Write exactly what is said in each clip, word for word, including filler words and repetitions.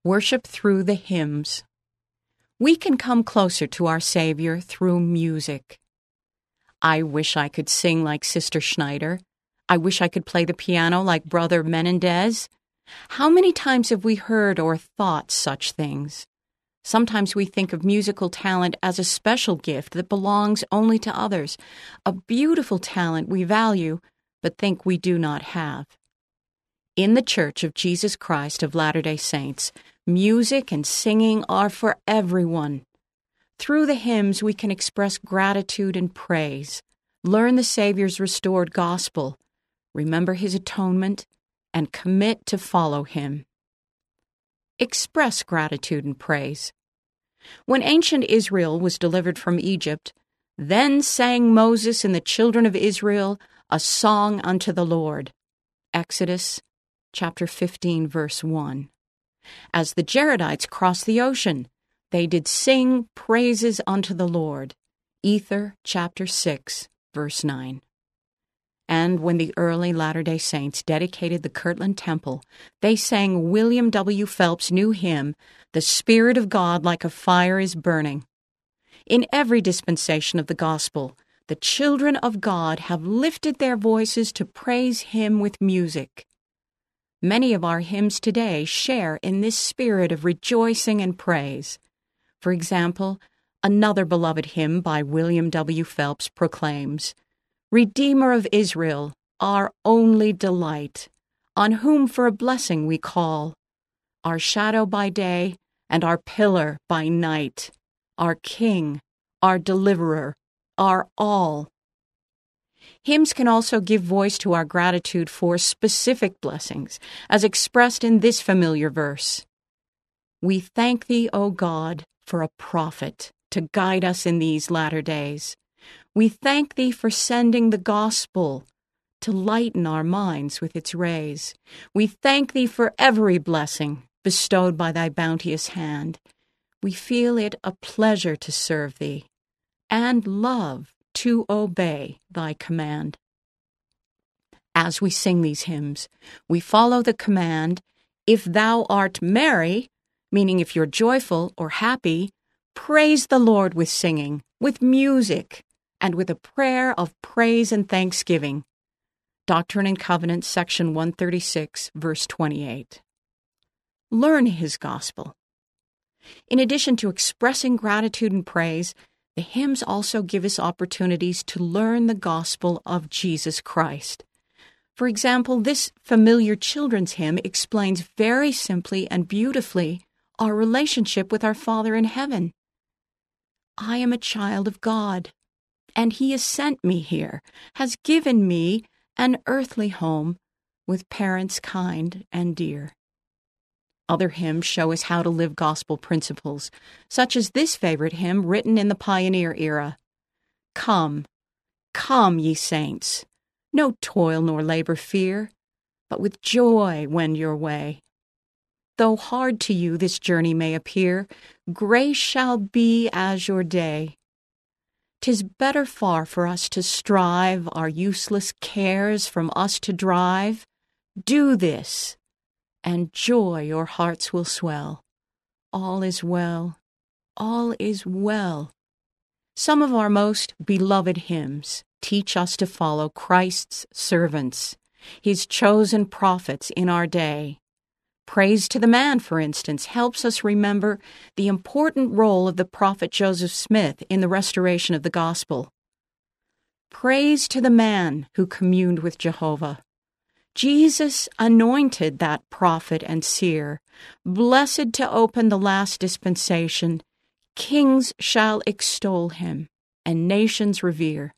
Worship through the hymns. We can come closer to our Savior through music. I wish I could sing like Sister Schneider. I wish I could play the piano like Brother Menendez. How many times have we heard or thought such things? Sometimes we think of musical talent as a special gift that belongs only to others, a beautiful talent we value but think we do not have. In the Church of Jesus Christ of Latter-day Saints, music and singing are for everyone. Through the hymns, we can express gratitude and praise, learn the Savior's restored gospel, remember His atonement, and commit to follow Him. Express gratitude and praise. When ancient Israel was delivered from Egypt, then sang Moses and the children of Israel a song unto the Lord. Exodus chapter fifteen, verse one. As the Jaredites crossed the ocean, they did sing praises unto the Lord. Ether chapter six, verse nine. And when the early Latter-day Saints dedicated the Kirtland Temple, they sang William W. Phelps' new hymn, The Spirit of God Like a Fire is Burning. In every dispensation of the gospel, the children of God have lifted their voices to praise Him with music. Many of our hymns today share in this spirit of rejoicing and praise. For example, another beloved hymn by William W. Phelps proclaims, Redeemer of Israel, our only delight, on whom for a blessing we call, our shadow by day and our pillar by night, our King, our Deliverer, our all. Hymns can also give voice to our gratitude for specific blessings, as expressed in this familiar verse. We thank Thee, O God, for a prophet to guide us in these latter days. We thank Thee for sending the gospel to lighten our minds with its rays. We thank Thee for every blessing bestowed by Thy bounteous hand. We feel it a pleasure to serve Thee, and love to obey Thy command. As we sing these hymns, we follow the command, if thou art merry, meaning if you're joyful or happy, praise the Lord with singing, with music, and with a prayer of praise and thanksgiving. Doctrine and Covenants, section one thirty-six, verse twenty-eight. Learn His gospel. In addition to expressing gratitude and praise, the hymns also give us opportunities to learn the gospel of Jesus Christ. For example, this familiar children's hymn explains very simply and beautifully our relationship with our Father in heaven. I am a child of God, and He has sent me here, has given me an earthly home with parents kind and dear. Other hymns show us how to live gospel principles, such as this favorite hymn written in the pioneer era. Come, come, ye saints, no toil nor labor fear, but with joy wend your way. Though hard to you this journey may appear, grace shall be as your day. 'Tis better far for us to strive, our useless cares from us to drive. Do this, and joy your hearts will swell. All is well, all is well. Some of our most beloved hymns teach us to follow Christ's servants, His chosen prophets in our day. Praise to the Man, for instance, helps us remember the important role of the prophet Joseph Smith in the restoration of the gospel. Praise to the man who communed with Jehovah. Jesus anointed that prophet and seer, blessed to open the last dispensation. Kings shall extol him, and nations revere.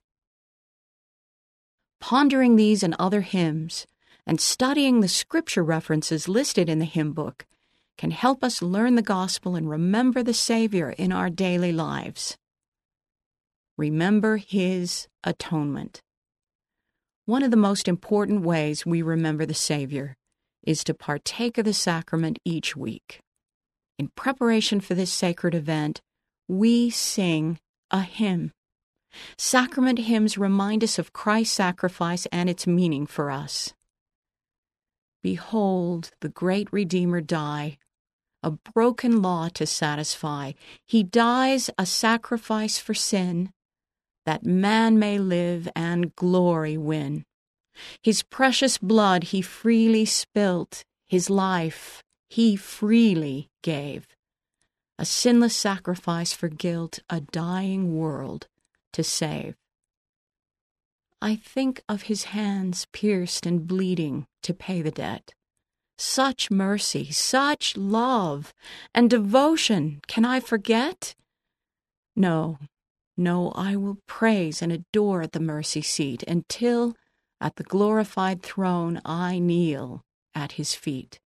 Pondering these and other hymns, and studying the scripture references listed in the hymn book, can help us learn the gospel and remember the Savior in our daily lives. Remember His atonement. One of the most important ways we remember the Savior is to partake of the sacrament each week. In preparation for this sacred event, we sing a hymn. Sacrament hymns remind us of Christ's sacrifice and its meaning for us. Behold the great Redeemer die, a broken law to satisfy. He dies a sacrifice for sin, that man may live and glory win. His precious blood he freely spilt, his life he freely gave. A sinless sacrifice for guilt, a dying world to save. I think of his hands pierced and bleeding to pay the debt. Such mercy, such love and devotion, can I forget? No, no, I will praise and adore at the mercy seat until at the glorified throne I kneel at his feet.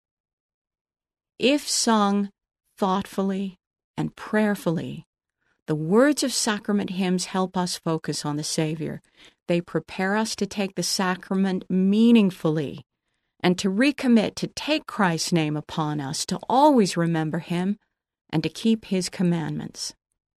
If sung thoughtfully and prayerfully, the words of sacrament hymns help us focus on the Savior. They prepare us to take the sacrament meaningfully and to recommit to take Christ's name upon us, to always remember him, and to keep his commandments.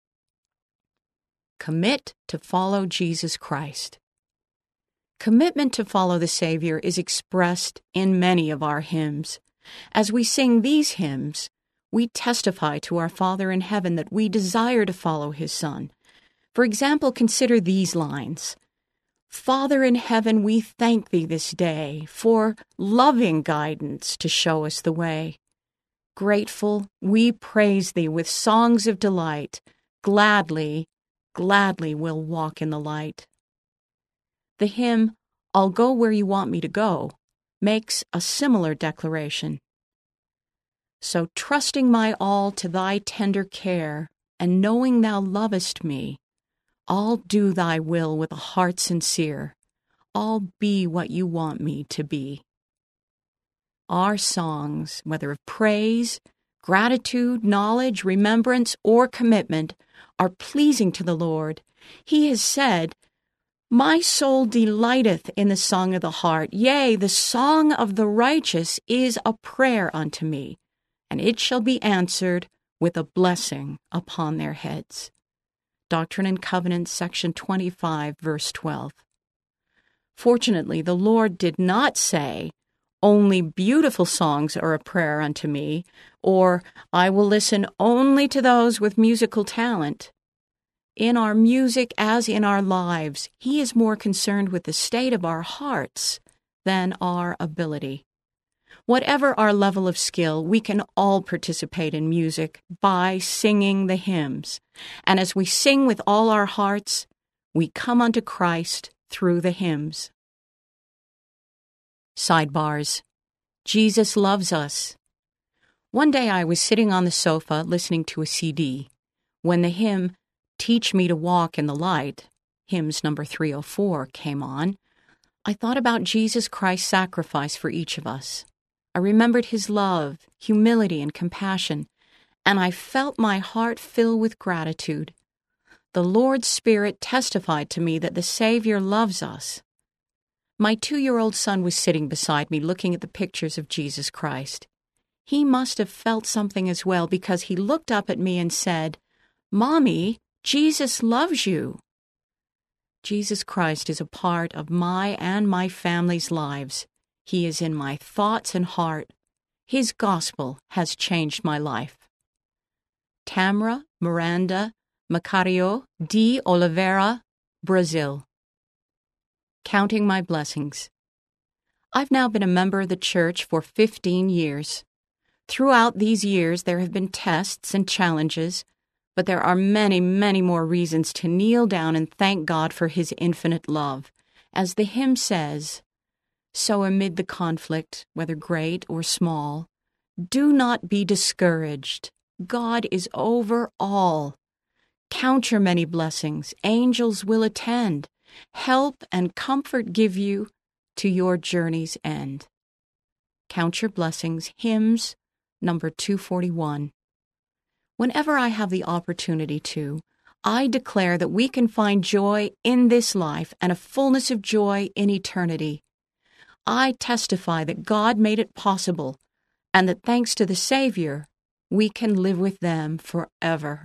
Commit to follow Jesus Christ. Commitment to follow the Savior is expressed in many of our hymns. As we sing these hymns, we testify to our Father in heaven that we desire to follow his Son. For example, consider these lines. Father in heaven, we thank thee this day for loving guidance to show us the way. Grateful, we praise thee with songs of delight. Gladly, gladly we'll walk in the light. The hymn, I'll go where you want me to go, makes a similar declaration. So trusting my all to thy tender care, and knowing thou lovest me, I'll do thy will with a heart sincere. I'll be what you want me to be. Our songs, whether of praise, gratitude, knowledge, remembrance, or commitment, are pleasing to the Lord. He has said, my soul delighteth in the song of the heart. Yea, the song of the righteous is a prayer unto me, and it shall be answered with a blessing upon their heads. Doctrine and Covenants, section twenty-five, verse twelve. Fortunately, the Lord did not say, only beautiful songs are a prayer unto me, or I will listen only to those with musical talent. In our music, as in our lives, he is more concerned with the state of our hearts than our ability. Whatever our level of skill, we can all participate in music by singing the hymns. And as we sing with all our hearts, we come unto Christ through the hymns. Sidebars. Jesus loves us. One day I was sitting on the sofa listening to a C D when the hymn Teach Me to Walk in the Light, hymns number three oh four, came on. I thought about Jesus Christ's sacrifice for each of us. I remembered his love, humility, and compassion, and I felt my heart fill with gratitude. The Lord's Spirit testified to me that the Savior loves us. My two-year-old son was sitting beside me looking at the pictures of Jesus Christ. He must have felt something as well because he looked up at me and said, Mommy, Jesus loves you. Jesus Christ is a part of my and my family's lives. He is in my thoughts and heart. His gospel has changed my life. Tamara Miranda Macario de Oliveira, Brazil. Counting my blessings. I've now been a member of the church for fifteen years. Throughout these years, there have been tests and challenges, but there are many, many more reasons to kneel down and thank God for his infinite love. As the hymn says, so amid the conflict, whether great or small, do not be discouraged. God is over all. Count your many blessings. Angels will attend. Help and comfort give you to your journey's end. Count your blessings, hymns number two forty-one. Whenever I have the opportunity to, I declare that we can find joy in this life and a fullness of joy in eternity. I testify that God made it possible and that thanks to the Savior, we can live with them forever.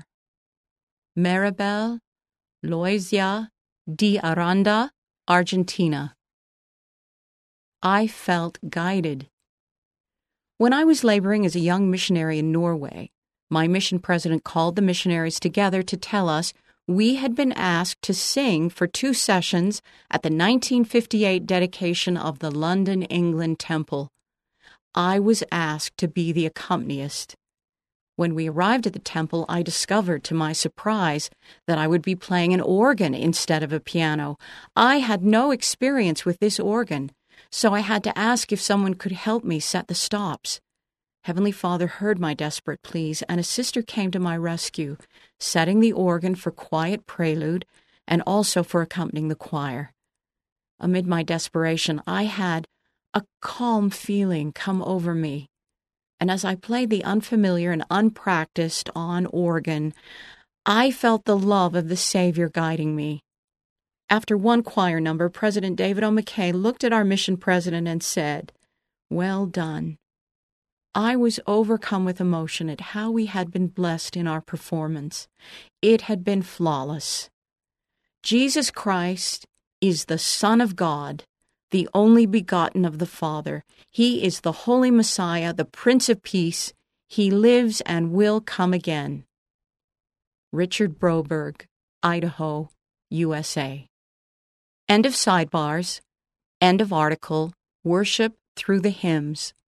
Maribel Loizia de Aranda, Argentina. I felt guided. When I was laboring as a young missionary in Norway, my mission president called the missionaries together to tell us we had been asked to sing for two sessions at the nineteen fifty-eight dedication of the London, England Temple. I was asked to be the accompanist. When we arrived at the temple, I discovered, to my surprise, that I would be playing an organ instead of a piano. I had no experience with this organ, so I had to ask if someone could help me set the stops. Heavenly Father heard my desperate pleas, and a sister came to my rescue, setting the organ for quiet prelude and also for accompanying the choir. Amid my desperation, I had a calm feeling come over me, and as I played the unfamiliar and unpracticed on organ, I felt the love of the Savior guiding me. After one choir number, President David O. McKay looked at our mission president and said, "Well done." I was overcome with emotion at how we had been blessed in our performance. It had been flawless. Jesus Christ is the Son of God, the only begotten of the Father. He is the Holy Messiah, the Prince of Peace. He lives and will come again. Richard Broberg, Idaho, U S A. End of sidebars. End of article. Worship through the hymns.